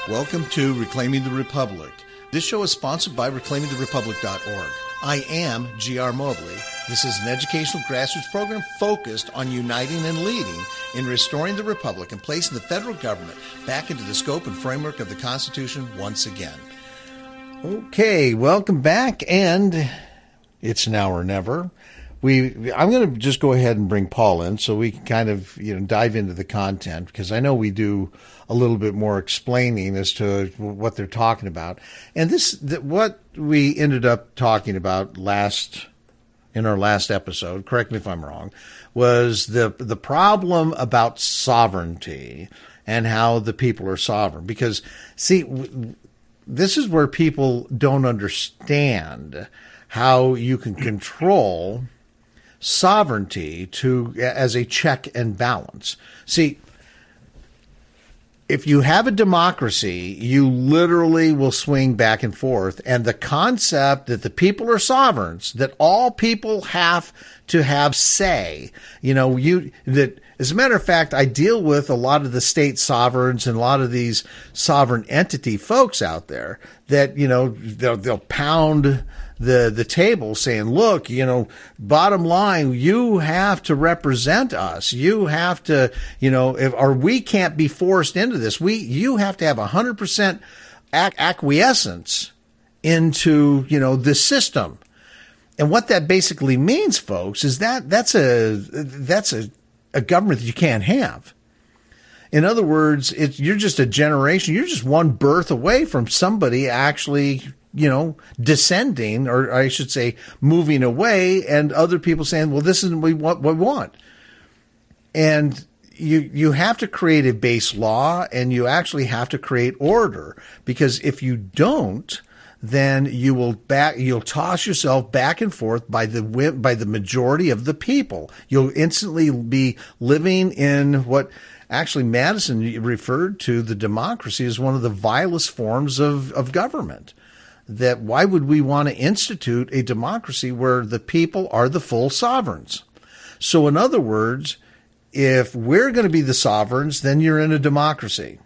Welcome to Reclaiming the Republic. This show is sponsored by reclaimingtherepublic.org. I am G.R. Mobley. This is an educational grassroots program focused on uniting and leading in restoring the Republic and placing the federal government back into the scope and framework of the Constitution once again. Okay, welcome back, and it's now or never. I'm going to just go ahead and bring Paul in so we can kind of dive into the content, because I know we do a little bit more explaining as to what they're talking about. And what we ended up talking about in our last episode, correct me if I'm wrong, was the problem about sovereignty and how the people are sovereign. Because, see, this is where people don't understand how you can control sovereignty as a check and balance. See, if you have a democracy, you literally will swing back and forth. And the concept that the people are sovereigns, that all people have to have say, that as a matter of fact, I deal with a lot of the state sovereigns and a lot of these sovereign entity folks out there that, they'll pound the table saying, look, bottom line, you have to represent us. You have to, or we can't be forced into this. You have to have 100% acquiescence into, this system. And what that basically means, folks, is that's a government that you can't have. In other words, you're just a generation. You're just one birth away from somebody actually descending, or I should say moving away, and other people saying, well, this isn't what we want. And you have to create a base law, and you actually have to create order, because if you don't, then you'll toss yourself back and forth by the majority of the people. You'll instantly be living in what actually Madison referred to the democracy as one of the vilest forms of government. That why would we want to institute a democracy where the people are the full sovereigns? So in other words, if we're going to be the sovereigns, then you're in a democracy.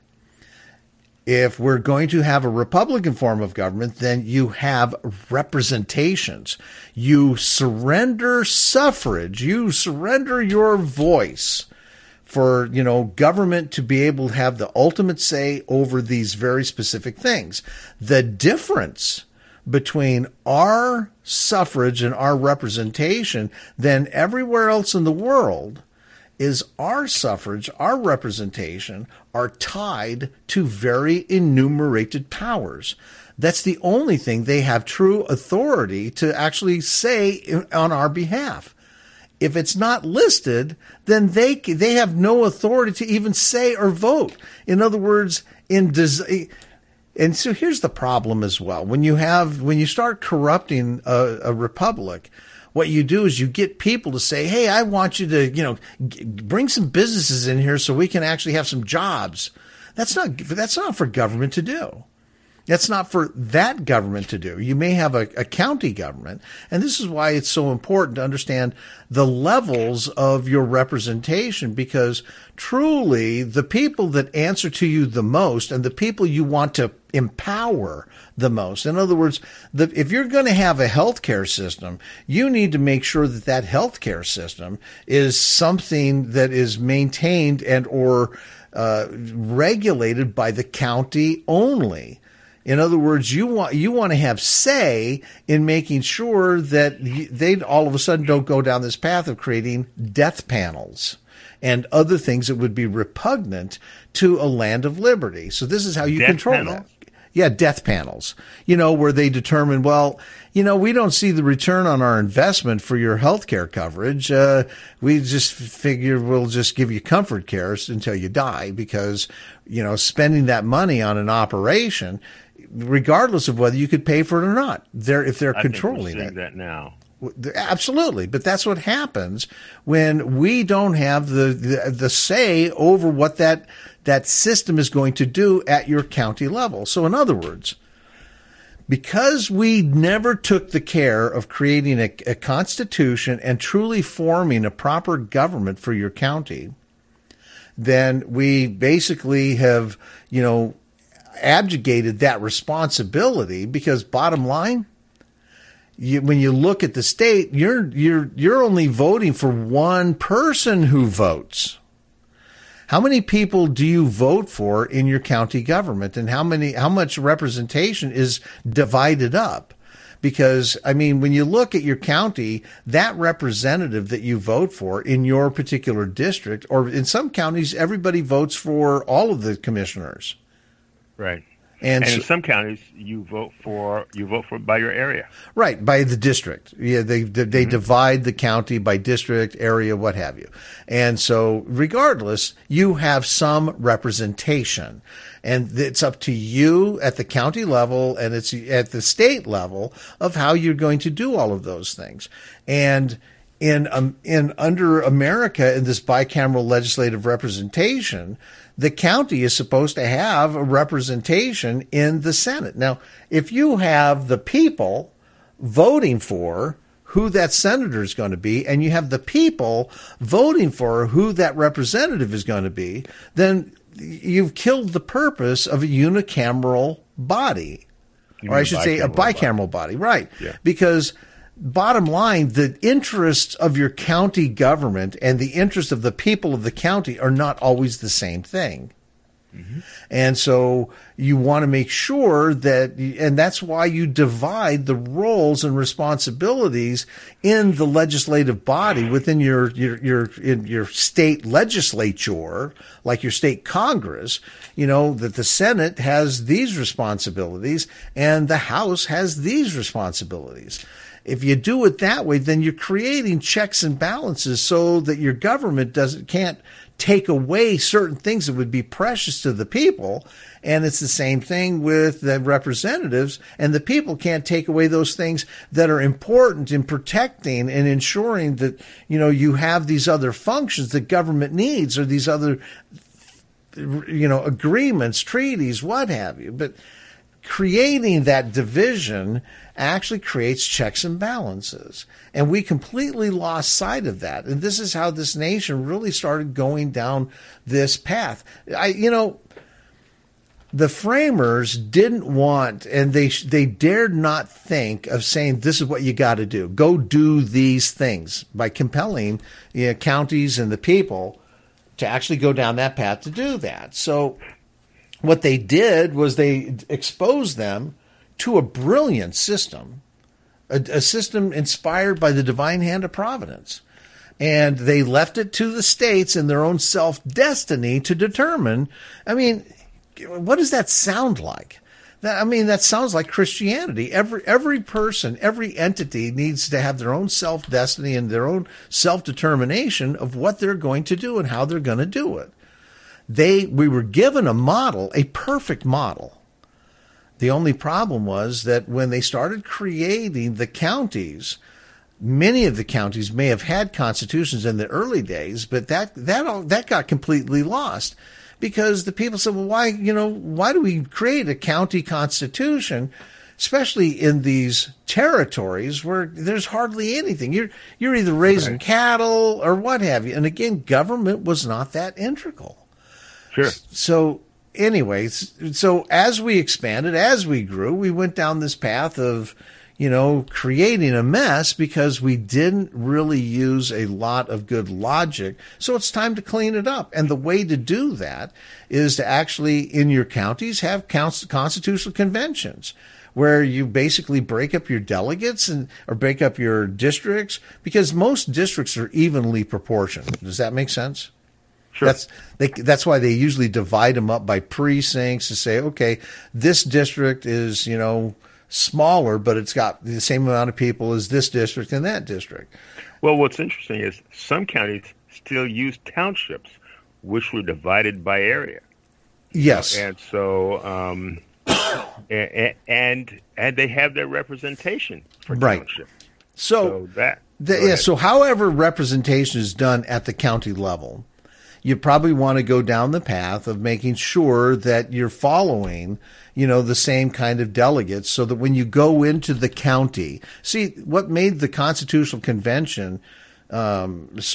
If we're going to have a Republican form of government, then you have representations. You surrender suffrage. You surrender your voice for, government to be able to have the ultimate say over these very specific things. The difference between our suffrage and our representation than everywhere else in the world is our suffrage, our representation are tied to very enumerated powers. That's the only thing they have true authority to actually say on our behalf. If it's not listed, then they have no authority to even say or vote. In other words, and so here's the problem as well. When you start corrupting a republic, what you do is you get people to say, hey, I want you to, bring some businesses in here so we can actually have some jobs. That's not for government to do. That's not for that government to do. You may have a county government, and this is why it's so important to understand the levels of your representation, because truly the people that answer to you the most and the people you want to empower the most. In other words, if you're going to have a healthcare system, you need to make sure that healthcare system is something that is maintained and or regulated by the county only. In other words, you want to have say in making sure that they all of a sudden don't go down this path of creating death panels and other things that would be repugnant to a land of liberty. So this is how you control that. Yeah, death panels, where they determine, well, we don't see the return on our investment for your health care coverage. We just figure we'll just give you comfort care until you die, because, spending that money on an operation, regardless of whether you could pay for it or not, if they're controlling it. That now. Absolutely. But that's what happens when we don't have the say over what that system is going to do at your county level. So in other words, because we never took the care of creating a constitution and truly forming a proper government for your county, then we basically have, abjugated that responsibility, because bottom line, when you look at the state, you're only voting for one person who votes. How many people do you vote for in your county government, and how much representation is divided up? Because, I mean, when you look at your county, that representative that you vote for in your particular district, or in some counties, everybody votes for all of the commissioners. Right. And in some counties, you vote for by your area. Right, by the district. Yeah, they divide the county by district, area, what have you. And so, regardless, you have some representation. And it's up to you at the county level, and it's at the state level, of how you're going to do all of those things. And in under America, in this bicameral legislative representation, the county is supposed to have a representation in the Senate. Now, if you have the people voting for who that senator is going to be, and you have the people voting for who that representative is going to be, then you've killed the purpose of a unicameral body. Or I should say a bicameral body. Right. Yeah. Because bottom line, the interests of your county government and the interests of the people of the county are not always the same thing. Mm-hmm. And so you want to make sure that, and that's why you divide the roles and responsibilities in the legislative body within your state legislature, like your state Congress, that the Senate has these responsibilities and the House has these responsibilities. If you do it that way, then you're creating checks and balances so that your government can't take away certain things that would be precious to the people. And it's the same thing with the representatives, and the people can't take away those things that are important in protecting and ensuring that, you have these other functions that government needs, or these other, agreements, treaties, what have you. But creating that division actually creates checks and balances. And we completely lost sight of that. And this is how this nation really started going down this path. The framers didn't want, and they dared not think of saying, this is what you got to do. Go do these things, by compelling counties and the people to actually go down that path to do that. So what they did was they exposed them to a brilliant system, a system inspired by the divine hand of providence. And they left it to the states and their own self-destiny to determine. I mean, what does that sound like? That sounds like Christianity. Every person, every entity needs to have their own self-destiny and their own self-determination of what they're going to do and how they're going to do it. We were given a model, a perfect model. The only problem was that when they started creating the counties, many of the counties may have had constitutions in the early days, but that got completely lost, because the people said, well, why do we create a county constitution, especially in these territories where there's hardly anything? You're either raising cattle or what have you. And again, government was not that integral. Sure. So anyways, as we expanded, as we grew, we went down this path of, creating a mess because we didn't really use a lot of good logic. So it's time to clean it up. And the way to do that is to actually, in your counties, have constitutional conventions where you basically break up your delegates or break up your districts, because most districts are evenly proportioned. Does that make sense? Sure. That's why they usually divide them up by precincts to say, okay, this district is, smaller, but it's got the same amount of people as this district and that district. Well, what's interesting is some counties still use townships, which were divided by area. Yes. And so, and they have their representation for township. So however representation is done at the county level, you probably want to go down the path of making sure that you're following, the same kind of delegates, so that when you go into the county, see what made the Constitutional Convention, it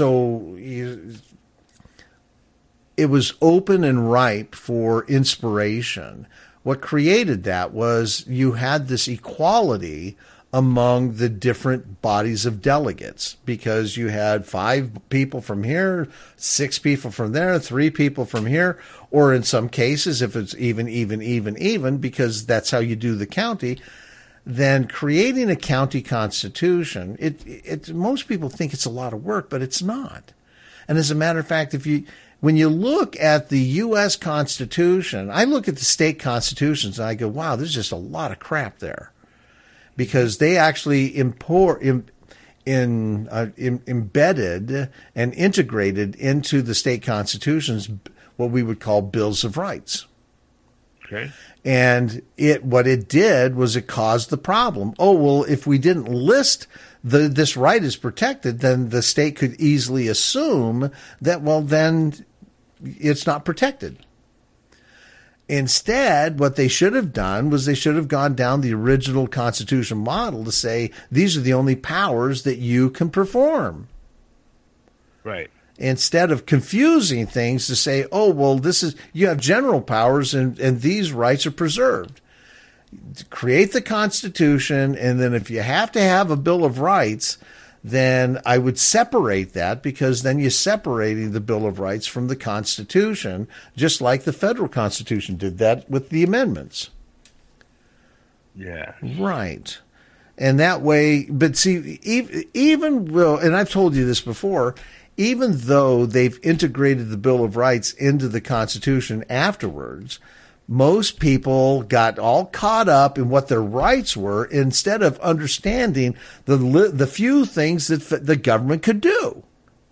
was open and ripe for inspiration, what created that was you had this equality among the different bodies of delegates, because you had 5 people from here, 6 people from there, 3 people from here, or in some cases, if it's even, because that's how you do the county, then creating a county constitution, most people think it's a lot of work, but it's not. And as a matter of fact, when you look at the U.S. Constitution, I look at the state constitutions and I go, wow, there's just a lot of crap there. Because they actually embedded and integrated into the state constitutions what we would call bills of rights. Okay. And what it did was it caused the problem. Oh, well, if we didn't list this right is protected, then the state could easily assume that, well, then it's not protected. Instead, what they should have done was they should have gone down the original Constitution model to say, these are the only powers that you can perform. Right. Instead of confusing things to say, oh, well, you have general powers and these rights are preserved. Create the Constitution, and then if you have to have a Bill of Rights, then I would separate that, because then you're separating the Bill of Rights from the Constitution, just like the federal Constitution did that with the amendments. Yeah. Right. And that way, but see, and I've told you this before, even though they've integrated the Bill of Rights into the Constitution afterwards, most people got all caught up in what their rights were instead of understanding the few things that the government could do.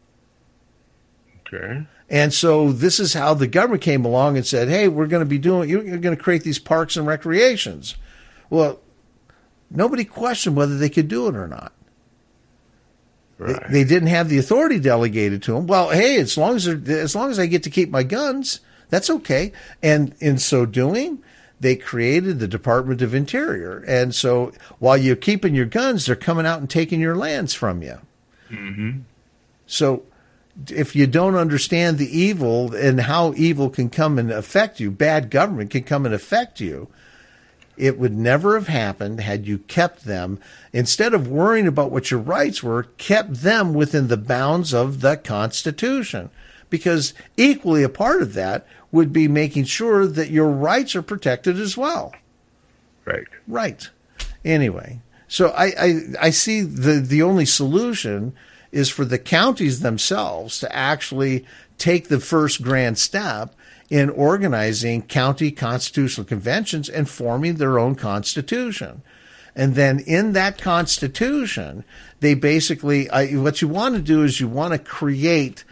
Okay. And so this is how the government came along and said, hey, you're going to create these parks and recreations. Well, nobody questioned whether they could do it or not. Right. They didn't have the authority delegated to them. Well, hey, as long as I get to keep my guns, that's okay. And in so doing, they created the Department of Interior. And so while you're keeping your guns, they're coming out and taking your lands from you. Mm-hmm. So if you don't understand the evil and how evil can come and affect you, bad government can come and affect you, it would never have happened had you kept them, instead of worrying about what your rights were, kept them within the bounds of the Constitution. Because equally a part of that would be making sure that your rights are protected as well. Right. Right. Anyway, so I see the only solution is for the counties themselves to actually take the first grand step in organizing county constitutional conventions and forming their own constitution. And then in that constitution, they basically, what you want to do is you want to create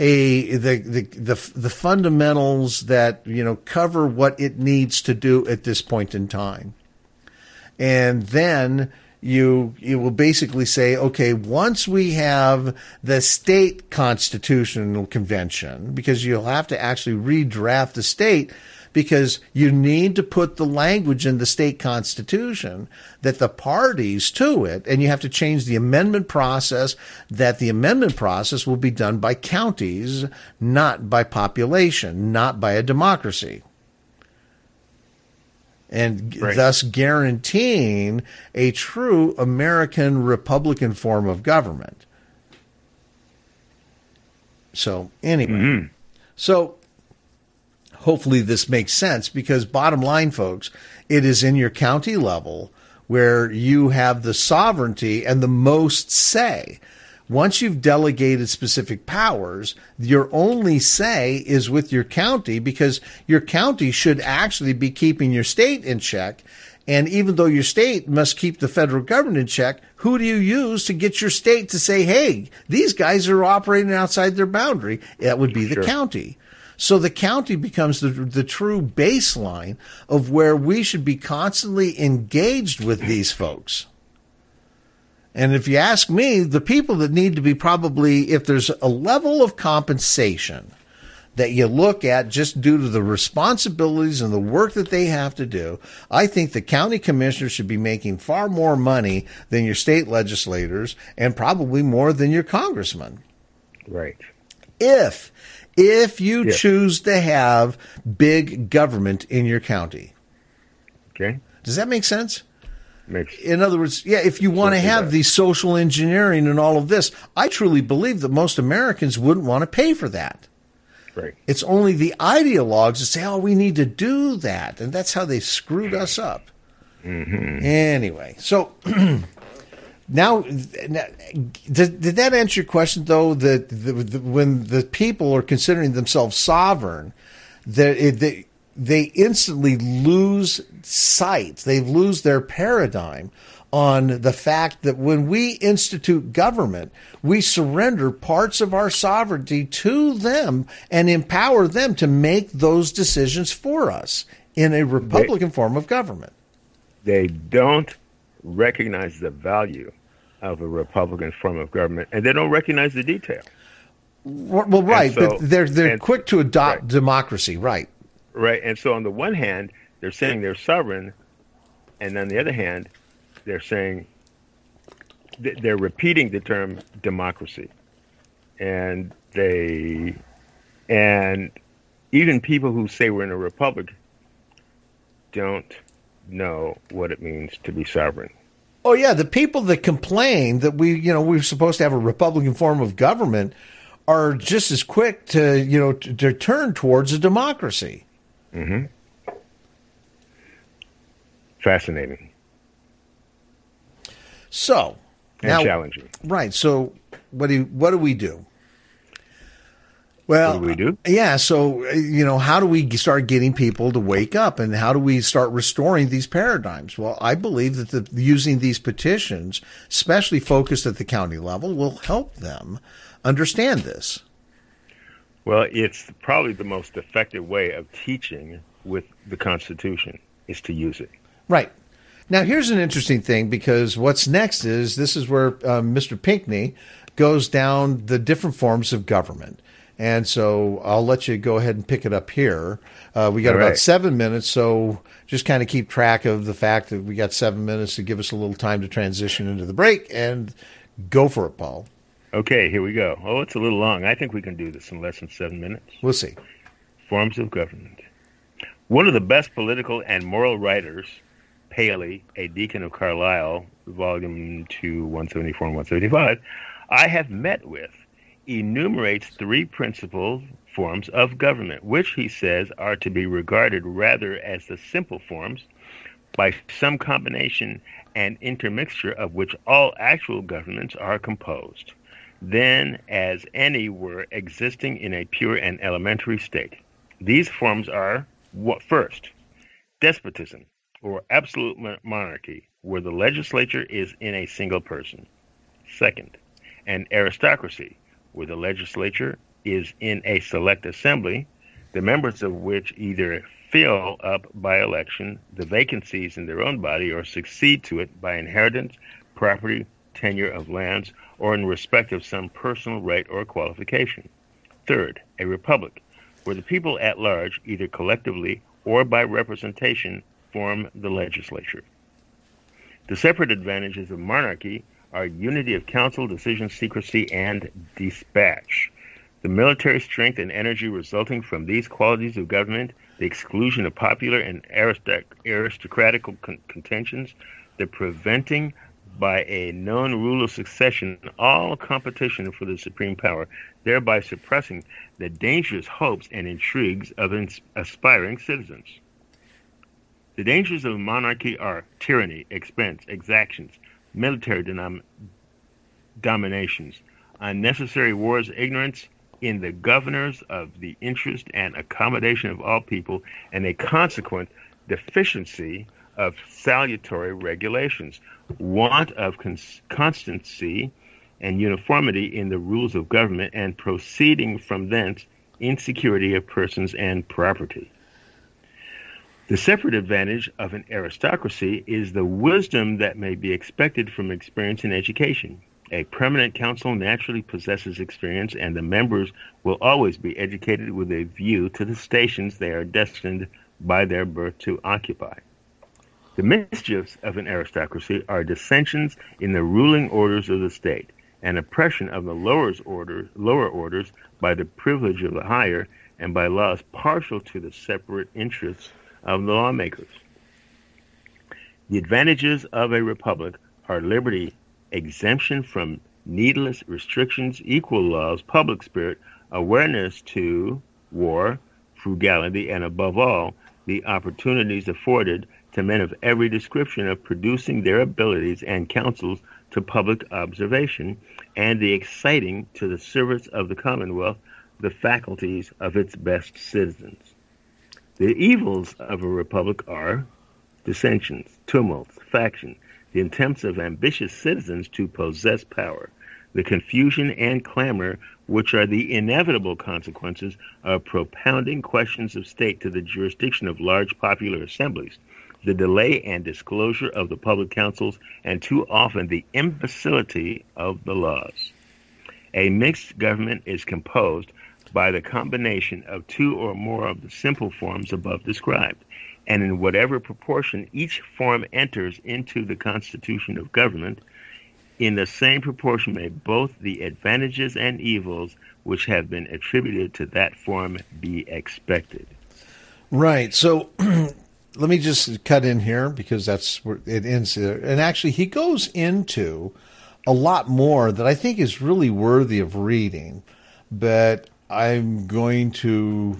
the fundamentals that, cover what it needs to do at this point in time. And then you will basically say, okay, once we have the state constitutional convention, because you'll have to actually redraft the state, because you need to put the language in the state constitution that the parties to it, and you have to change the amendment process, that the amendment process will be done by counties, not by population, not by a democracy. And right. Thus guaranteeing a true American Republican form of government. So anyway, So hopefully this makes sense, because bottom line, folks, it is in your county level where you have the sovereignty and the most say. Once you've delegated specific powers, your only say is with your county, because your county should actually be keeping your state in check. And even though your state must keep the federal government in check, who do you use to get your state to say, hey, these guys are operating outside their boundary? That would be the county. So the county becomes the true baseline of where we should be constantly engaged with these folks. And if you ask me, the people that need to be probably, if there's a level of compensation that you look at just due to the responsibilities and the work that they have to do, I think the county commissioners should be making far more money than your state legislators, and probably more than your congressman. Right. If you choose to have big government in your county. Okay? Does that make sense? Makes In other words, yeah, if you want to certainly have does. these social engineering and all of this, I truly believe that most Americans wouldn't want to pay for that. Right. It's only the ideologues that say, oh, we need to do that. And that's how they screwed us up. Mm-hmm. Anyway, so now, did that answer your question, though, that when the people are considering themselves sovereign, they instantly lose sight, they lose their paradigm on the fact that when we institute government, we surrender parts of our sovereignty to them and empower them to make those decisions for us in a Republican form of government. They don't recognize the value of a Republican form of government, and they don't recognize the detail. Well, right, so, but they're quick to adopt democracy, right? Right, and so on the one hand, they're saying they're sovereign, and on the other hand, they're saying they're repeating the term democracy, and even people who say we're in a republic don't know what it means to be sovereign. Oh yeah, the people that complain that we're supposed to have a Republican form of government are just as quick to to turn towards a democracy. Mm-hmm. Fascinating. So and now, challenging. Right. So what do we do? Well, what do we do? Yeah. So, how do we start getting people to wake up, and how do we start restoring these paradigms? Well, I believe that using these petitions, especially focused at the county level, will help them understand this. Well, it's probably the most effective way of teaching with the Constitution is to use it. Right. Now, here's an interesting thing, because what's next this is where Mr. Pinckney goes down the different forms of government. And so I'll let you go ahead and pick it up here. We got about 7 minutes, so just kind of keep track of the fact that we got 7 minutes to give us a little time to transition into the break, and go for it, Paul. Okay, here we go. Oh, it's a little long. I think we can do this in less than 7 minutes. We'll see. Forms of government. One of the best political and moral writers, Paley, a deacon of Carlisle, volume 2, 174 and 175, I have met with, enumerates 3 principal forms of government, which he says are to be regarded rather as the simple forms, by some combination and intermixture of which all actual governments are composed, than as any were existing in a pure and elementary state. These forms are, first, despotism, or absolute monarchy, where the legislature is in a single person. Second, an aristocracy, where the legislature is in a select assembly, the members of which either fill up by election the vacancies in their own body or succeed to it by inheritance, property, tenure of lands, or in respect of some personal right or qualification. Third, a republic, where the people at large, either collectively or by representation, form the legislature. The separate advantages of monarchy are unity of counsel, decision secrecy, and dispatch. The military strength and energy resulting from these qualities of government, the exclusion of popular and aristocratical contentions, the preventing by a known rule of succession all competition for the supreme power, thereby suppressing the dangerous hopes and intrigues of aspiring citizens. The dangers of monarchy are tyranny, expense, exactions, military dominations, unnecessary wars, ignorance in the governors of the interest and accommodation of all people, and a consequent deficiency of salutary regulations, want of constancy and uniformity in the rules of government, and proceeding from thence insecurity of persons and property. The separate advantage of an aristocracy is the wisdom that may be expected from experience and education. A permanent council naturally possesses experience, and the members will always be educated with a view to the stations they are destined by their birth to occupy. The mischiefs of an aristocracy are dissensions in the ruling orders of the state, and oppression of the lower orders by the privilege of the higher, and by laws partial to the separate interests of the lawmakers. The advantages of a republic are liberty, exemption from needless restrictions, equal laws, public spirit, awareness to war, frugality, and above all, the opportunities afforded to men of every description of producing their abilities and counsels to public observation, and the exciting to the service of the Commonwealth the faculties of its best citizens. The evils of a republic are dissensions, tumults, faction, the attempts of ambitious citizens to possess power, the confusion and clamor which are the inevitable consequences of propounding questions of state to the jurisdiction of large popular assemblies, the delay and disclosure of the public councils, and too often the imbecility of the laws. A mixed government is composed by the combination of two or more of the simple forms above described, and in whatever proportion each form enters into the constitution of government, in the same proportion may both the advantages and evils which have been attributed to that form be expected. Right. So let me just cut in here because that's where it ends there. And actually, he goes into a lot more that I think is really worthy of reading, but I'm going to,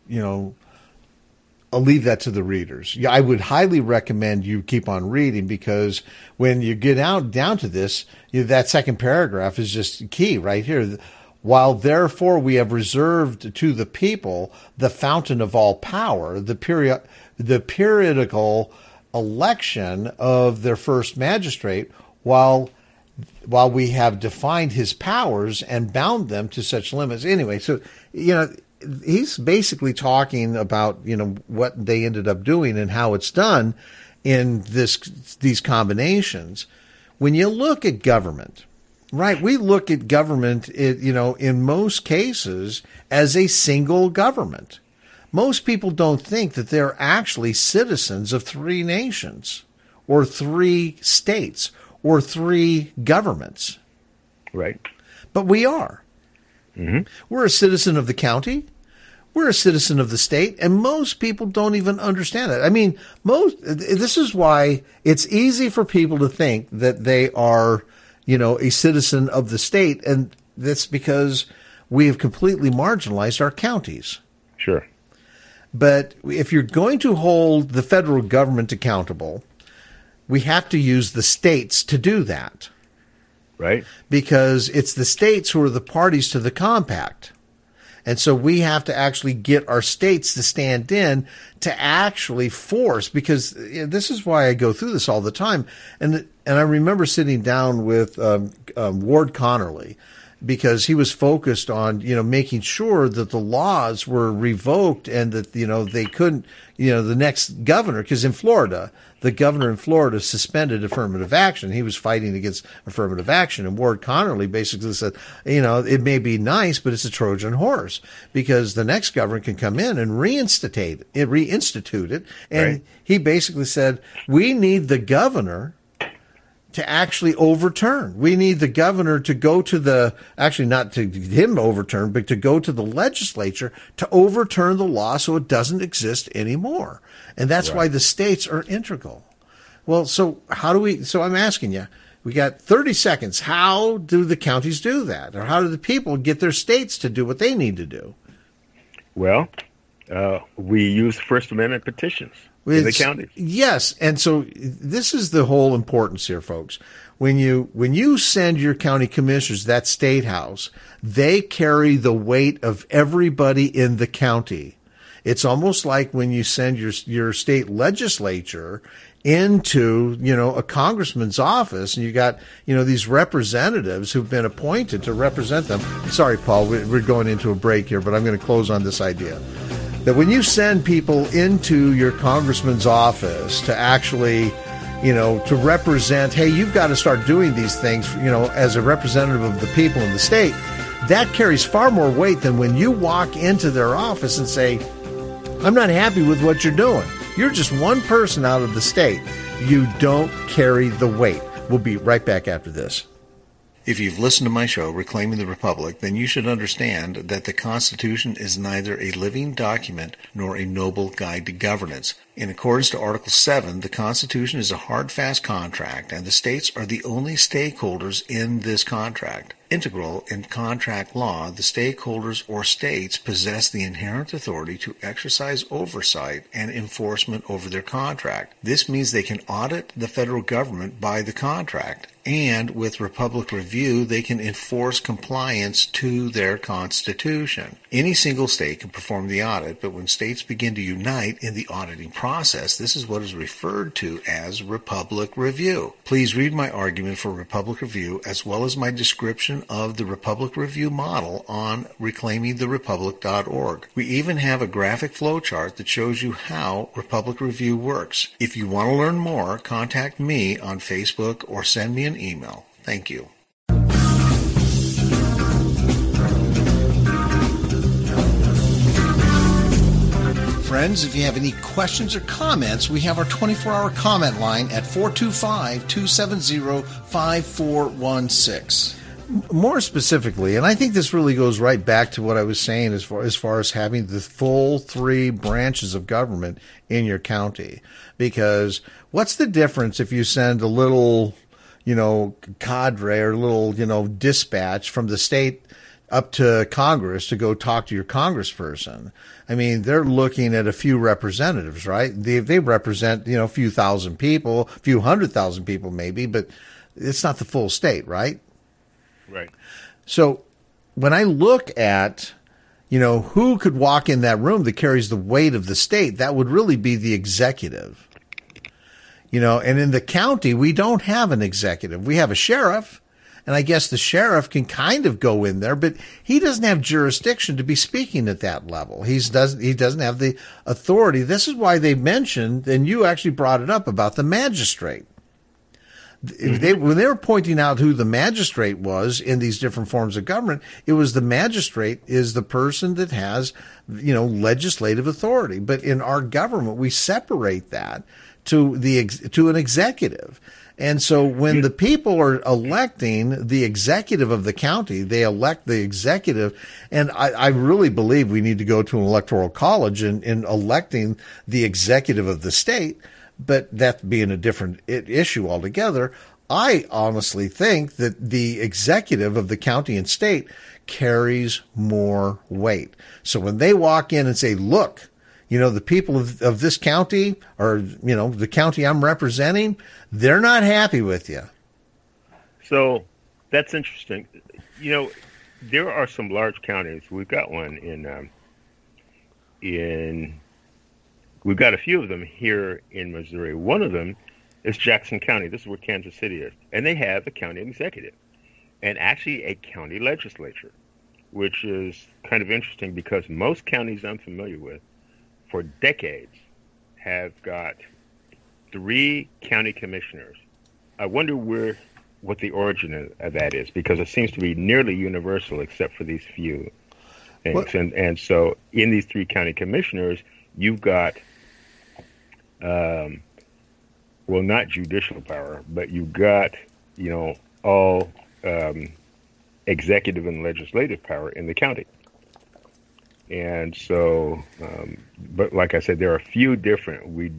I'll leave that to the readers. Yeah, I would highly recommend you keep on reading because when you get down to this, that second paragraph is just key right here. While therefore we have reserved to the people the fountain of all power, the periodical election of their first magistrate, while we have defined his powers and bound them to such limits. Anyway, so, he's basically talking about, what they ended up doing and how it's done in these combinations. When you look at government, right, we look at government, in most cases as a single government. Most people don't think that they're actually citizens of three nations or three states or three governments. Right. But we are. Mm-hmm. We're a citizen of the county. We're a citizen of the state, and most people don't even understand that. I mean, this is why it's easy for people to think that they are, a citizen of the state, and that's because we have completely marginalized our counties. Sure. But if you're going to hold the federal government accountable, we have to use the states to do that. Right. Because it's the states who are the parties to the compact. And so we have to actually get our states to stand in to actually force, because this is why I go through this all the time. And I remember sitting down with Ward Connerly, because he was focused on, making sure that the laws were revoked and that, they couldn't, the next governor, because in Florida, the governor in Florida suspended affirmative action. He was fighting against affirmative action. And Ward Connerly basically said, it may be nice, but it's a Trojan horse, because the next governor can come in and reinstitute it. And right. He basically said, we need the governor to actually overturn. We need the governor to go to not to him overturn, but to go to the legislature to overturn the law so it doesn't exist anymore. And that's right. why the states are integral. Well, so I'm asking you, we got 30 seconds. How do the counties do that? Or how do the people get their states to do what they need to do? Well, we use First Amendment petitions. In the counties. Yes, and so this is the whole importance here, folks. When you send your county commissioners that state house, they carry the weight of everybody in the county. It's almost like when you send your state legislature into, a congressman's office, and you got, these representatives who've been appointed to represent them. Sorry, Paul, we're going into a break here, but I'm going to close on this idea. That when you send people into your congressman's office to actually, to represent, hey, you've got to start doing these things, as a representative of the people in the state, that carries far more weight than when you walk into their office and say, I'm not happy with what you're doing. You're just one person out of the state. You don't carry the weight. We'll be right back after this. If you've listened to my show, Reclaiming the Republic, then you should understand that the Constitution is neither a living document nor a noble guide to governance, In accordance to Article 7, the Constitution is a hard, fast contract, and the states are the only stakeholders in this contract. Integral in contract law, the stakeholders or states possess the inherent authority to exercise oversight and enforcement over their contract. This means they can audit the federal government by the contract, and with Republic Review, they can enforce compliance to their Constitution. Any single state can perform the audit, but when states begin to unite in the auditing process, this is what is referred to as Republic Review. Please read my argument for Republic Review as well as my description of the Republic Review model on reclaimingtherepublic.org. We even have a graphic flowchart that shows you how Republic Review works. If you want to learn more, contact me on Facebook or send me an email. Thank you. Friends, if you have any questions or comments, we have our 24-hour comment line at 425-270-5416. More specifically, and I think this really goes right back to what I was saying as far as having the full three branches of government in your county. Because what's the difference if you send a little, cadre or a little, dispatch from the state up to Congress to go talk to your congressperson? I mean, they're looking at a few representatives, right? They represent, a few thousand people, a few 100,000 people maybe, but it's not the full state, right? Right. So when I look at, who could walk in that room that carries the weight of the state, that would really be the executive. And in the county, we don't have an executive. We have a sheriff, and I guess the sheriff can kind of go in there, but he doesn't have jurisdiction to be speaking at that level. He doesn't have the authority. This is why they mentioned, and you actually brought it up, about the magistrate. When they were pointing out who the magistrate was in these different forms of government, it was the magistrate is the person that has, legislative authority. But in our government, we separate that to an executive. And so when the people are electing the executive of the county, they elect the executive. And I really believe we need to go to an electoral college in electing the executive of the state. But that being a different issue altogether, I honestly think that the executive of the county and state carries more weight. So when they walk in and say, look, the people of this county or, the county I'm representing, they're not happy with you. So that's interesting. There are some large counties. We've got one we've got a few of them here in Missouri. One of them is Jackson County. This is where Kansas City is. And they have a county executive and actually a county legislature, which is kind of interesting because most counties I'm familiar with for decades have got 3 county commissioners. I wonder what the origin of that is, because it seems to be nearly universal except for these few things. And so in these 3 county commissioners, you've got not judicial power, but you've got, all executive and legislative power in the county. And so, but like I said, there are a few different,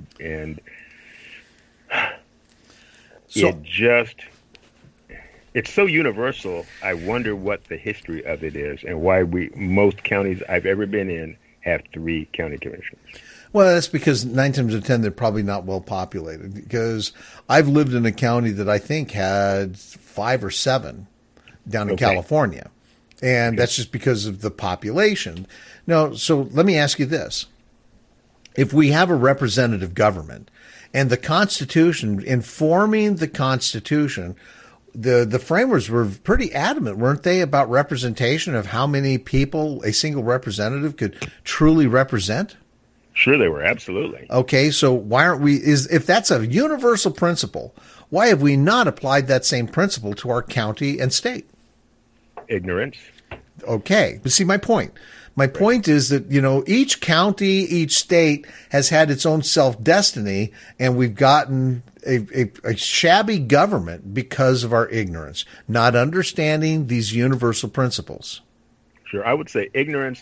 it's so universal. I wonder what the history of it is and why most counties I've ever been in have 3 county commissioners. Well, that's because 9 times out of 10, they're probably not well populated, because I've lived in a county that I think had 5 or 7 down in California. And that's just because of the population. Now, so let me ask you this. If we have a representative government and the Constitution, informing the Constitution, the framers were pretty adamant, weren't they, about representation of how many people a single representative could truly represent? Sure, they were. Absolutely. Okay, so why aren't we, if that's a universal principle, why have we not applied that same principle to our county and state? Ignorance. Okay, but see my point. My point is that, each county, each state has had its own self-destiny, and we've gotten a shabby government because of our ignorance, not understanding these universal principles. Sure, I would say ignorance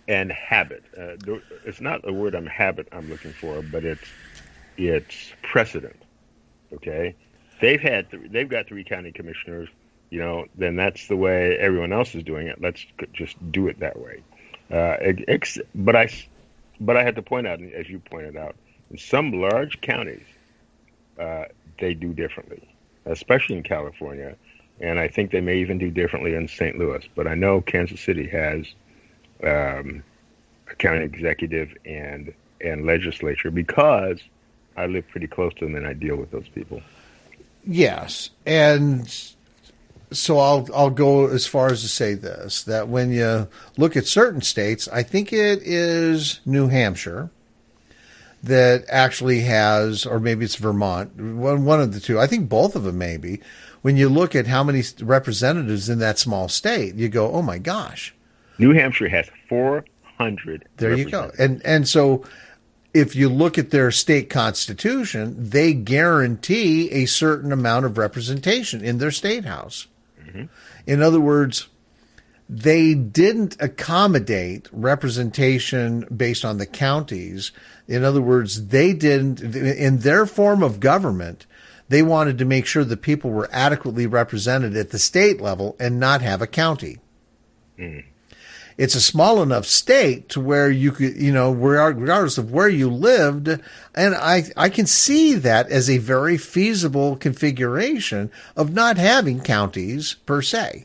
and habit. It's not the word habit I'm looking for, but it's precedent. Okay, they've got 3 county commissioners. Then that's the way everyone else is doing it. Let's just do it that way. But I had to point out, as you pointed out, in some large counties, they do differently, especially in California, and I think they may even do differently in St. Louis. But I know Kansas City has a county executive and legislature because I live pretty close to them and I deal with those people. Yes, and so I'll go as far as to say this, that when you look at certain states, I think it is New Hampshire that actually has, or maybe it's Vermont, one of the two. I think both of them maybe. When you look at how many representatives in that small state, you go, oh my gosh. New Hampshire has 400. There you go. And so if you look at their state constitution, they guarantee a certain amount of representation in their state house. Mm-hmm. In other words, they didn't accommodate representation based on the counties. In other words, they didn't, in their form of government, they wanted to make sure that people were adequately represented at the state level and not have a county. Mm. It's a small enough state to where you could, regardless of where you lived, and I can see that as a very feasible configuration of not having counties per se.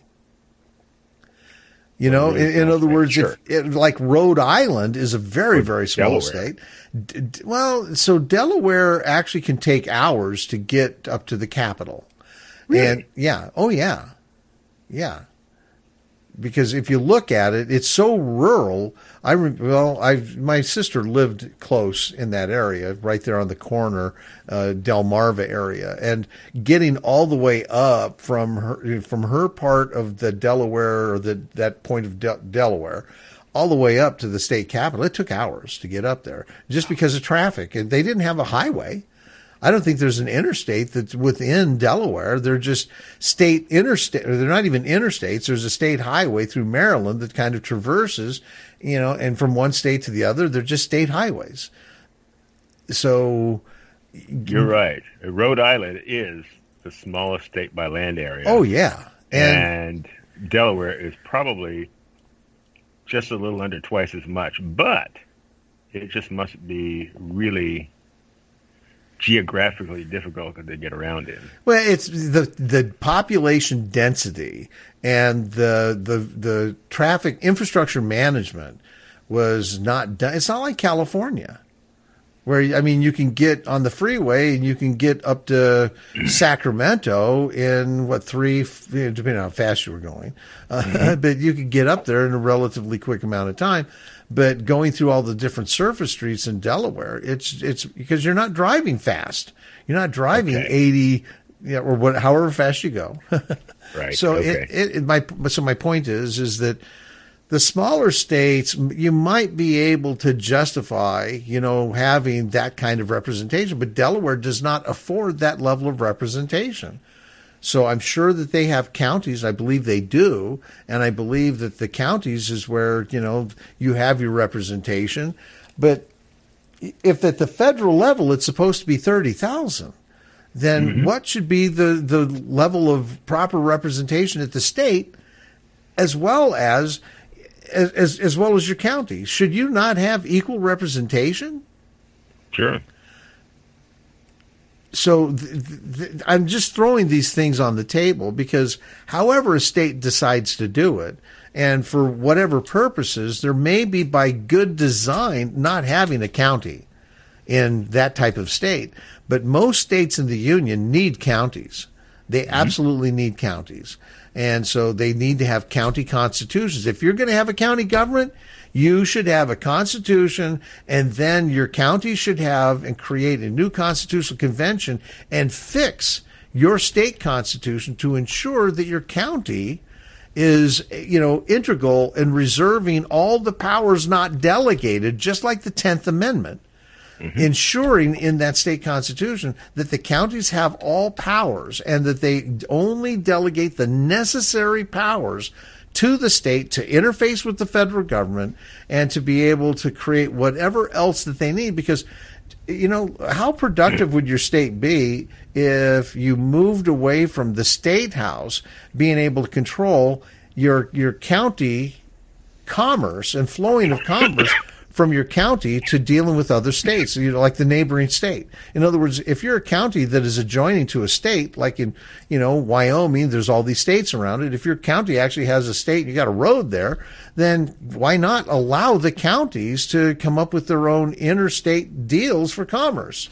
In other words, sure. Like Rhode Island is a very, very small Delaware. state. So Delaware actually can take hours to get up to the capital. Really? And yeah. Oh, yeah. Yeah. Because if you look at it, it's so rural. My sister lived close in that area, right there on the corner, Delmarva area, and getting all the way up from her part of the Delaware, or that point of Delaware, all the way up to the state capitol. It took hours to get up there just because of traffic, and they didn't have a highway. I don't think there's an interstate that's within Delaware. They're just state interstate, or they're not even interstates. There's a state highway through Maryland that kind of traverses, and from one state to the other, they're just state highways. So you're right. Rhode Island is the smallest state by land area. Oh, yeah. And Delaware is probably just a little under twice as much, but it just must be really geographically difficult to get around in. Well, it's the population density and the traffic infrastructure management was not done. It's not like California, where, you can get on the freeway and you can get up to Sacramento in depending on how fast you were going, but you could get up there in a relatively quick amount of time. But going through all the different surface streets in Delaware, it's because you're not driving fast. You're not driving 80, or however fast you go. Right. So okay. my point is that the smaller states, you might be able to justify, having that kind of representation, but Delaware does not afford that level of representation. So I'm sure that they have counties. I believe they do. And I believe that the counties is where, you have your representation. But if at the federal level it's supposed to be 30,000, then what should be the level of proper representation at the state as well as your county? Should you not have equal representation? Sure. So I'm just throwing these things on the table because however a state decides to do it, and for whatever purposes, there may be by good design not having a county in that type of state. But most states in the union need counties. They absolutely need counties. And so they need to have county constitutions. If you're going to have a county government, you should have a constitution, and then your county should have and create a new constitutional convention and fix your state constitution to ensure that your county is, integral in reserving all the powers not delegated, just like the 10th Amendment, ensuring in that state constitution that the counties have all powers and that they only delegate the necessary powers to the state to interface with the federal government and to be able to create whatever else that they need. Because, how productive would your state be if you moved away from the state house being able to control your county commerce and flowing of commerce from your county to dealing with other states, like the neighboring state. In other words, if you're a county that is adjoining to a state, like in, Wyoming, there's all these states around it. If your county actually has a state and you got a road there, then why not allow the counties to come up with their own interstate deals for commerce?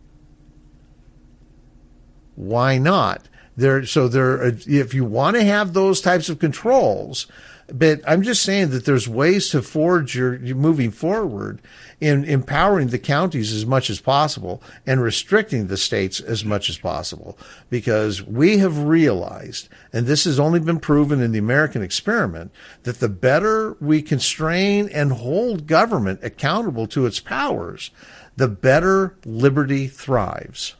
Why not? If you want to have those types of controls, but I'm just saying that there's ways to forge your moving forward in empowering the counties as much as possible and restricting the states as much as possible, because we have realized, and this has only been proven in the American experiment, that the better we constrain and hold government accountable to its powers, the better liberty thrives.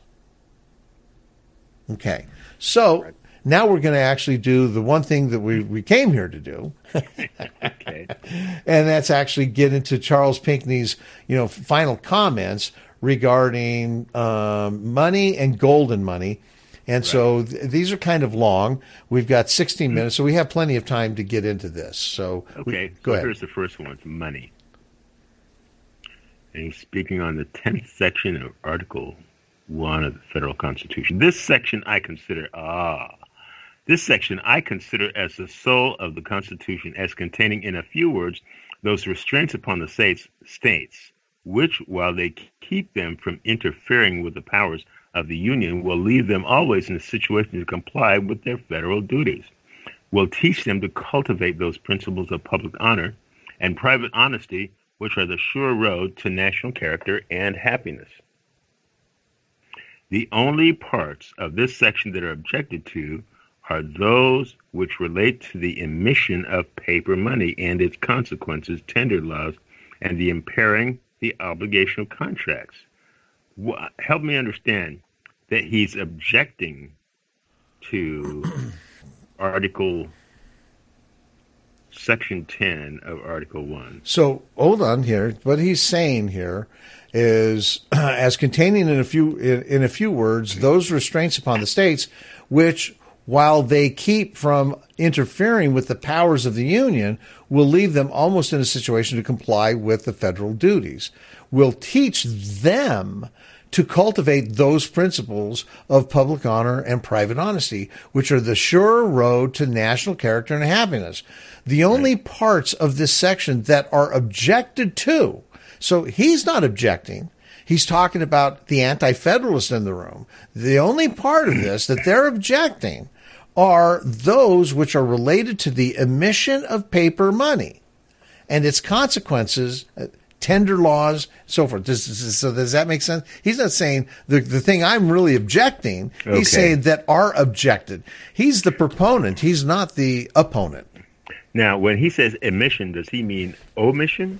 Okay, so now we're going to actually do the one thing that we came here to do. Okay. And that's actually get into Charles Pinckney's, final comments regarding money and golden money. And so these are kind of long. We've got 16 minutes, so we have plenty of time to get into this. So go ahead. Here's the first one. It's money. And he's speaking on the 10th section of Article 1 of the Federal Constitution. This section I consider as the soul of the Constitution, as containing in a few words those restraints upon the states, which, while they keep them from interfering with the powers of the Union, will leave them always in a situation to comply with their federal duties, will teach them to cultivate those principles of public honor and private honesty, which are the sure road to national character and happiness. The only parts of this section that are objected to are those which relate to the emission of paper money and its consequences, tender laws, and the impairing the obligation of contracts. Help me understand that he's objecting to Section 10 of Article 1. So hold on here. What he's saying here is, as containing in a few words, those restraints upon the states, which, while they keep from interfering with the powers of the Union, will leave them almost in a situation to comply with the federal duties, will teach them to cultivate those principles of public honor and private honesty, which are the sure road to national character and happiness. The only parts of this section that are objected to, so he's not objecting. He's talking about the anti-federalists in the room. The only part of this that they're objecting are those which are related to the emission of paper money and its consequences, tender laws, so forth. So does that make sense? He's not saying the thing I'm really objecting. Okay. He's saying that are objected. He's the proponent. He's not the opponent. Now, when he says emission, does he mean omission?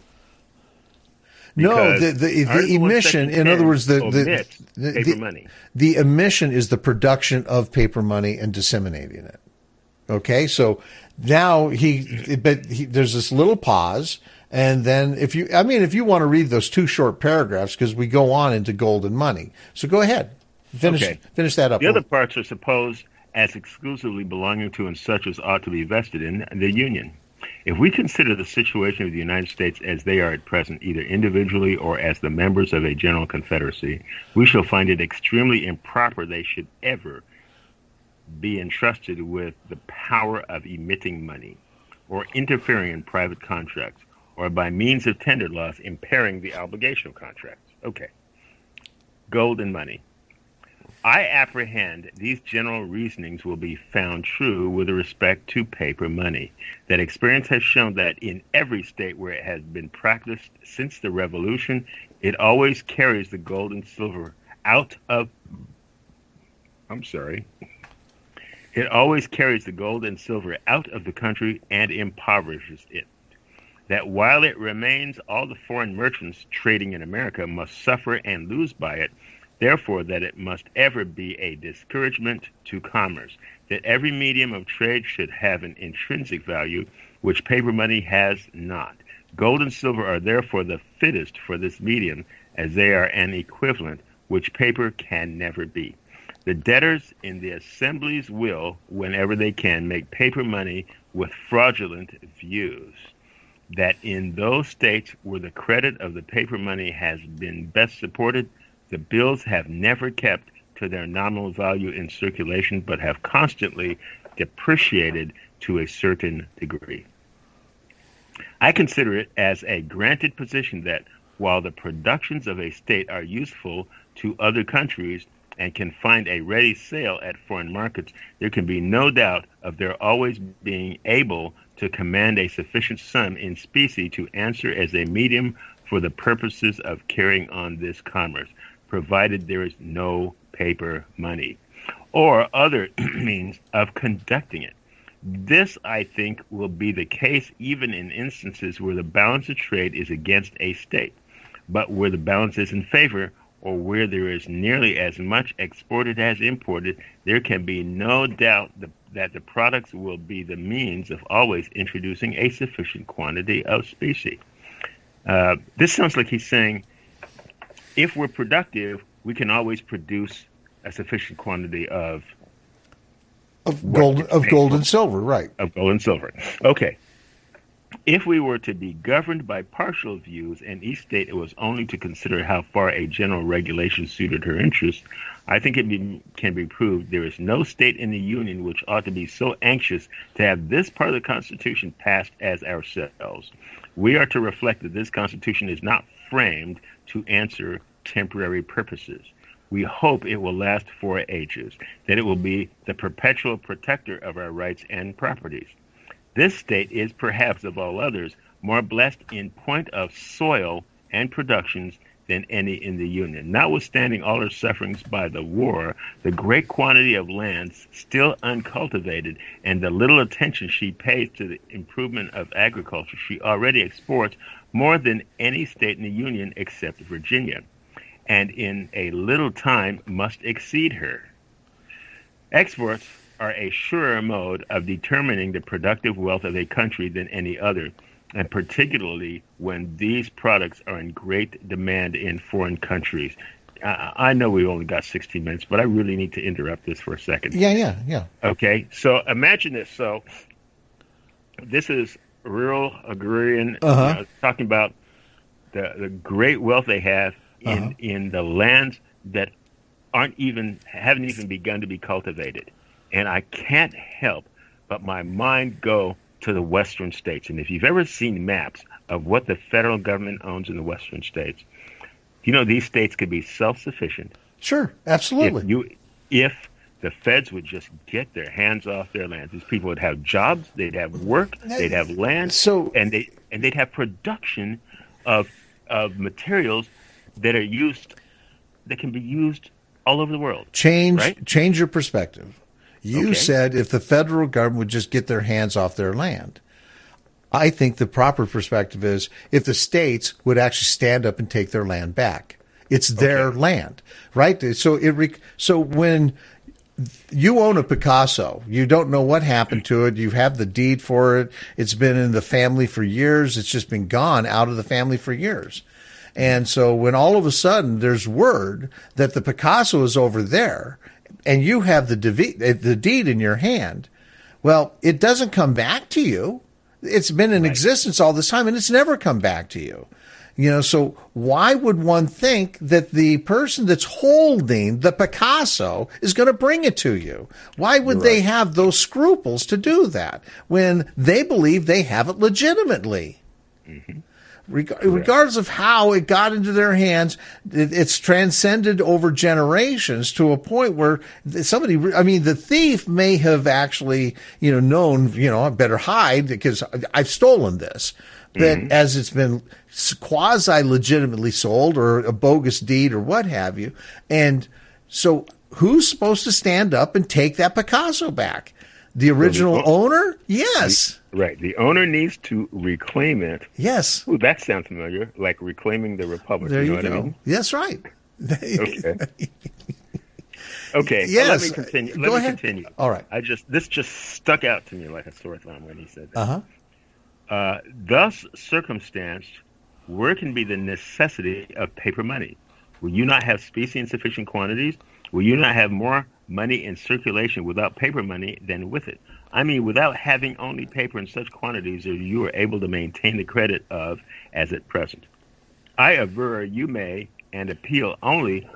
No, the emission, in other words, the paper money. The emission is the production of paper money and disseminating it. Okay, so now there's this little pause, and then if you want to read those two short paragraphs, because we go on into golden money. So go ahead, finish that up. The other parts are supposed as exclusively belonging to and such as ought to be vested in the Union. If we consider the situation of the United States as they are at present, either individually or as the members of a general confederacy, we shall find it extremely improper they should ever be entrusted with the power of emitting money or interfering in private contracts or by means of tender laws impairing the obligation of contracts. Okay. Gold and money. I apprehend these general reasonings will be found true with respect to paper money, that experience has shown that in every state where it has been practiced since the Revolution, it always carries the gold and silver out of the country and impoverishes it. That while it remains, all the foreign merchants trading in America must suffer and lose by it, Therefore, that it must ever be a discouragement to commerce, that every medium of trade should have an intrinsic value, which paper money has not. Gold and silver are therefore the fittest for this medium, as they are an equivalent, which paper can never be. The debtors in the assemblies will, whenever they can, make paper money with fraudulent views, that in those states where the credit of the paper money has been best supported, the bills have never kept to their nominal value in circulation, but have constantly depreciated to a certain degree. I consider it as a granted position that while the productions of a state are useful to other countries and can find a ready sale at foreign markets, there can be no doubt of their always being able to command a sufficient sum in specie to answer as a medium for the purposes of carrying on this commerce, provided there is no paper money or other means of conducting it. This, I think, will be the case even in instances where the balance of trade is against a state, but where the balance is in favor, or where there is nearly as much exported as imported, there can be no doubt that the products will be the means of always introducing a sufficient quantity of specie. This sounds like he's saying, if we're productive, we can always produce a sufficient quantity of gold and silver, right? Of gold and silver. Okay. If we were to be governed by partial views, and each state was only to consider how far a general regulation suited her interests, I think it can be proved there is no state in the Union which ought to be so anxious to have this part of the Constitution passed as ourselves. We are to reflect that this Constitution is not framed to answer temporary purposes. We hope it will last for ages, that it will be the perpetual protector of our rights and properties. This state is, perhaps of all others, more blessed in point of soil and productions than any in the Union. Notwithstanding all her sufferings by the war, the great quantity of lands still uncultivated, and the little attention she pays to the improvement of agriculture, she already exports more than any state in the Union except Virginia, and in a little time must exceed her. Exports are a surer mode of determining the productive wealth of a country than any other, and particularly when these products are in great demand in foreign countries. I know we only got 16 minutes, but I really need to interrupt this for a second. Yeah. Okay, so imagine this. So this is rural agrarian, talking about the great wealth they have in the lands that haven't even begun to be cultivated. And I can't help but my mind go to the western states. And if you've ever seen maps of what the federal government owns in the western states, you know these states could be self-sufficient. Sure, absolutely. If the feds would just get their hands off their lands, these people would have jobs, they'd have work, they'd have land, and they'd have production of materials that can be used all over the world. Change your perspective. You said if the federal government would just get their hands off their land. I think the proper perspective is if the states would actually stand up and take their land back. It's their land, right? So when you own a Picasso, you don't know what happened to it. You have the deed for it. It's been in the family for years. It's just been gone out of the family for years. And so when all of a sudden there's word that the Picasso is over there and you have the deed in your hand, well, it doesn't come back to you. It's been in existence all this time and it's never come back to you. You know, so why would one think that the person that's holding the Picasso is going to bring it to you? Why would they have those scruples to do that when they believe they have it legitimately? Mm-hmm. Regardless of how it got into their hands, it's transcended over generations to a point where the thief may have actually, known, I better hide because I've stolen this. But as it's been quasi-legitimately sold or a bogus deed or what have you. And so who's supposed to stand up and take that Picasso back? The original owner? Yes. Right. The owner needs to reclaim it. Yes. Ooh, that sounds familiar, like reclaiming the republic. There you know go. what I mean? That's right. Okay. Okay. Yes. Let me continue. Go ahead. Continue. All right. This just stuck out to me like a sore thumb when he said that. Uh-huh. Thus circumstanced, where can be the necessity of paper money? Will you not have specie in sufficient quantities? Will you not have more money in circulation without paper money than with it? I mean, without having only paper in such quantities as you are able to maintain the credit of as at present. I aver you may and appeal only,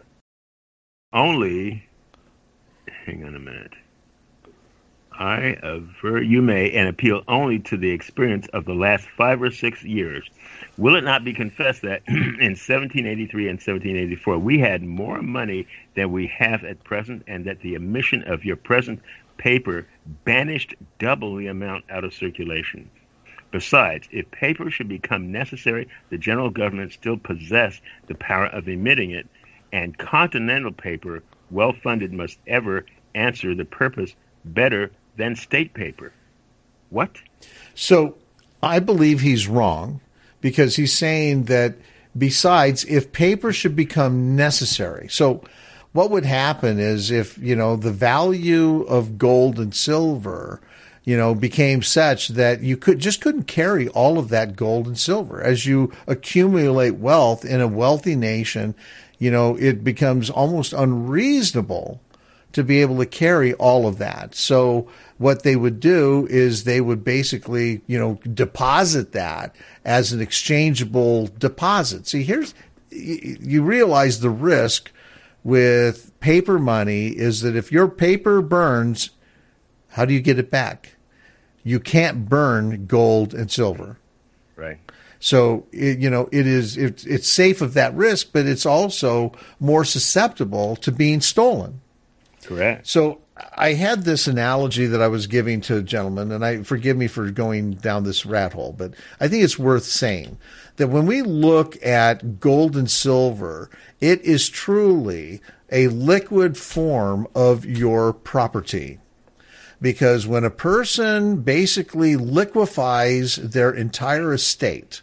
hang on a minute. I aver you may and appeal only to the experience of the last 5 or 6 years. Will it not be confessed that in 1783 and 1784 we had more money than we have at present, and that the emission of your present paper banished double the amount out of circulation? Besides, if paper should become necessary, the general government still possess the power of emitting it, and continental paper, well funded, must ever answer the purpose better than state paper. What? So I believe he's wrong, because he's saying that besides, if paper should become necessary. So what would happen is if, the value of gold and silver, became such that you couldn't carry all of that gold and silver. As you accumulate wealth in a wealthy nation, it becomes almost unreasonable to be able to carry all of that. So what they would do is they would basically, deposit that as an exchangeable deposit. See, you realize the risk with paper money is that if your paper burns, how do you get it back? You can't burn gold and silver. Right. So, it's safe of that risk, but it's also more susceptible to being stolen. Correct. So I had this analogy that I was giving to a gentleman, and forgive me for going down this rat hole, but I think it's worth saying that when we look at gold and silver, it is truly a liquid form of your property. Because when a person basically liquefies their entire estate,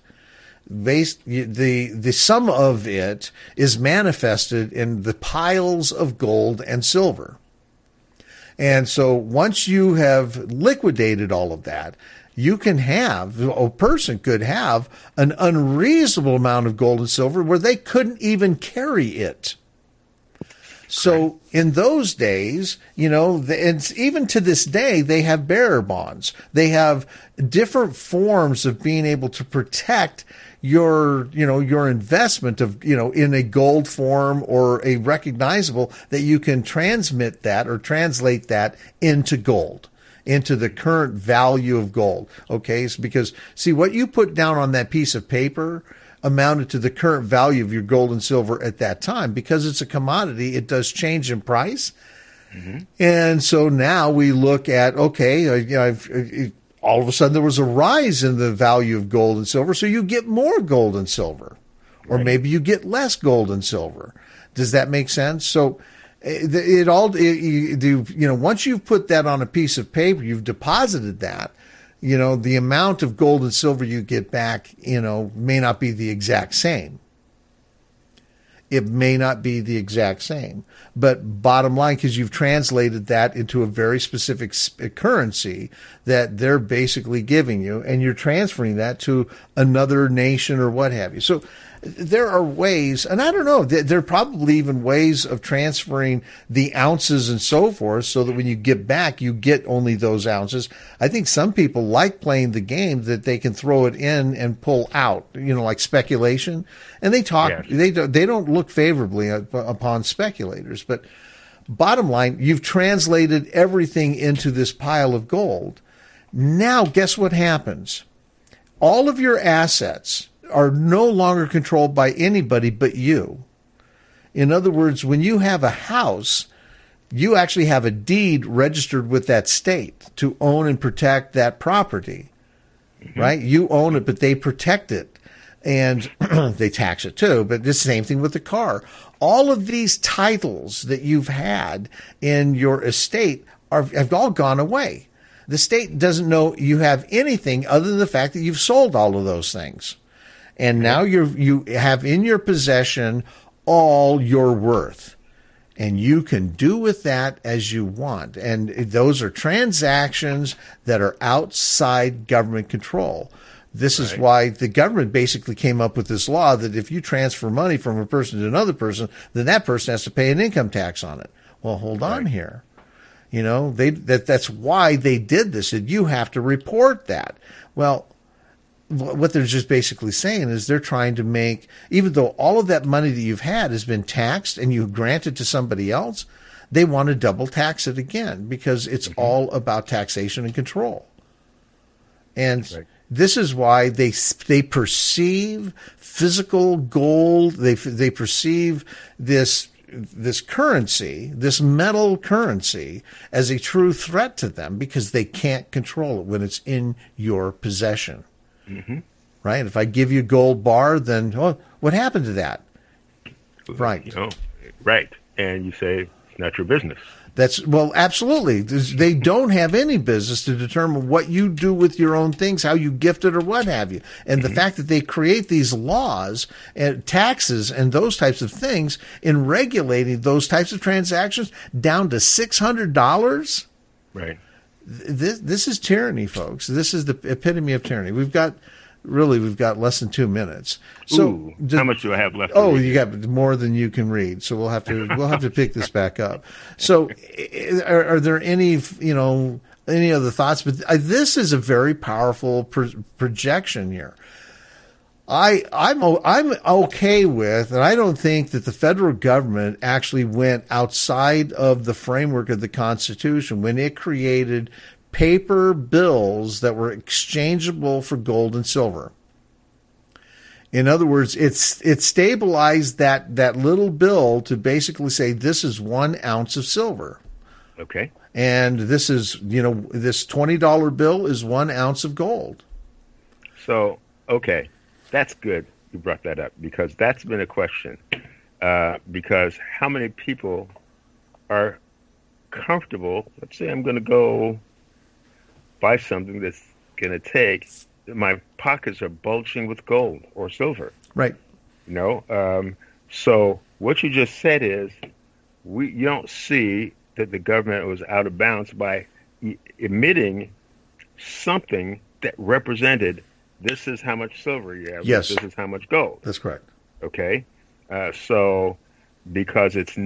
the sum of it is manifested in the piles of gold and silver. And so once you have liquidated all of that, a person could have an unreasonable amount of gold and silver where they couldn't even carry it. So in those days, and even to this day, they have bearer bonds. They have different forms of being able to protect your investment in a gold form or a recognizable that you can transmit that or translate that into gold, into the current value of gold. Okay. So because see what you put down on that piece of paper amounted to the current value of your gold and silver at that time. Because it's a commodity, it does change in price. Mm-hmm. And so now we look at, all of a sudden there was a rise in the value of gold and silver. So you get more gold and silver, or maybe you get less gold and silver. Does that make sense? So once you've put that on a piece of paper, you've deposited that, the amount of gold and silver you get back, may not be the exact same. It may not be the exact same. But bottom line, because you've translated that into a very specific currency that they're basically giving you, and you're transferring that to another nation or what have you. So there are ways, and I don't know, there are probably even ways of transferring the ounces and so forth so that when you get back, you get only those ounces. I think some people like playing the game that they can throw it in and pull out, like speculation. And they talk, they don't look favorably upon speculators. But bottom line, you've translated everything into this pile of gold. Now, guess what happens? All of your assets are no longer controlled by anybody but you. In other words, when you have a house, you actually have a deed registered with that state to own and protect that property, right? You own it, but they protect it, and they tax it too. But the same thing with the car. All of these titles that you've had in your estate have all gone away. The state doesn't know you have anything other than the fact that you've sold all of those things. And now you have in your possession all you're worth. And you can do with that as you want. And those are transactions that are outside government control. This is why the government basically came up with this law that if you transfer money from a person to another person, then that person has to pay an income tax on it. Well, hold on here. You know, that's why they did this, and you have to report that. Well, what they're just basically saying is they're trying to make, even though all of that money that you've had has been taxed and you grant it to somebody else, they want to double tax it again because it's all about taxation and control. And this is why they perceive physical gold, they perceive this currency, this metal currency, as a true threat to them because they can't control it when it's in your possession. Right? If I give you a gold bar, then what happened to that? Right. You know, right. And you say it's not your business. Well, absolutely. They don't have any business to determine what you do with your own things, how you gift it or what have you. And the fact that they create these laws and taxes and those types of things in regulating those types of transactions down to $600. Right. This is tyranny, folks. This is the epitome of tyranny. We've got less than 2 minutes. So how much do I have left? You got more than you can read. So we'll have to pick this back up. So are there any other thoughts? But this is a very powerful projection here. I'm okay with, and I don't think that the federal government actually went outside of the framework of the Constitution when it created paper bills that were exchangeable for gold and silver. In other words, it stabilized that little bill to basically say this is 1 ounce of silver. Okay. And this is, this $20 bill is 1 ounce of gold. So, okay. That's good you brought that up because that's been a question. Because how many people are comfortable? Let's say I'm going to go buy something that's going to take, my pockets are bulging with gold or silver. Right. So what you just said is you don't see that the government was out of bounds by emitting something that represented this is how much silver you have. Yes. This is how much gold. That's correct. Okay. So because it's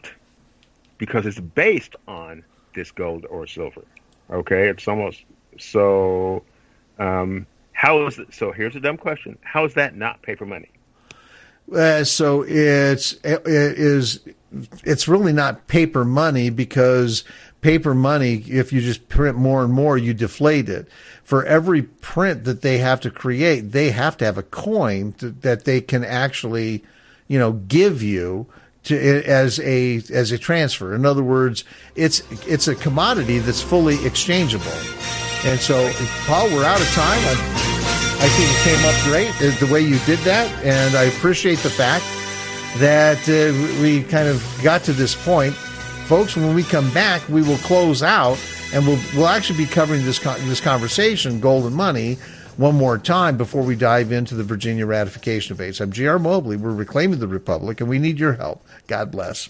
based on this gold or silver. Okay. It's almost so. How is it? So here's a dumb question. How is that not paper money? So it's really not paper money because paper money, if you just print more and more, you deflate it. For every print that they have to create, they have to have a coin that they can actually, give you as a transfer. In other words, it's a commodity that's fully exchangeable. And so, Paul, we're out of time. I think it came up great the way you did that, and I appreciate the fact that we kind of got to this point. Folks, when we come back, we will close out, and we'll actually be covering this conversation, gold and money, one more time before we dive into the Virginia ratification debates. I'm J.R. Mobley. We're reclaiming the Republic, and we need your help. God bless.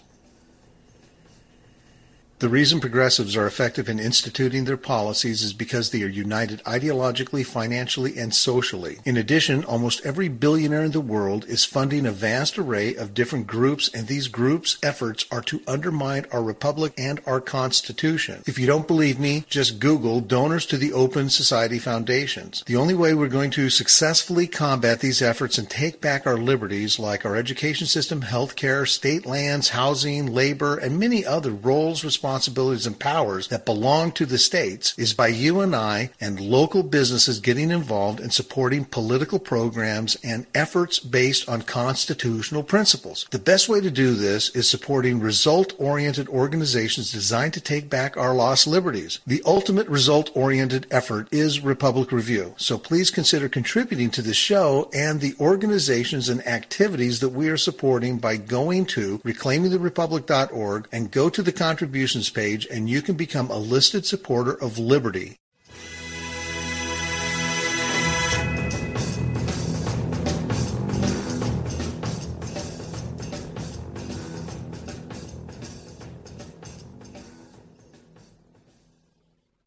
The reason progressives are effective in instituting their policies is because they are united ideologically, financially, and socially. In addition, almost every billionaire in the world is funding a vast array of different groups, and these groups' efforts are to undermine our republic and our Constitution. If you don't believe me, just Google donors to the Open Society Foundations. The only way we're going to successfully combat these efforts and take back our liberties, like our education system, healthcare, state lands, housing, labor, and many other roles, responsibilities, and powers that belong to the states, is by you and I and local businesses getting involved in supporting political programs and efforts based on constitutional principles. The best way to do this is supporting result-oriented organizations designed to take back our lost liberties. The ultimate result-oriented effort is Republic Review, so please consider contributing to the show and the organizations and activities that we are supporting by going to reclaimingtherepublic.org and go to the contributions page, and you can become a listed supporter of liberty.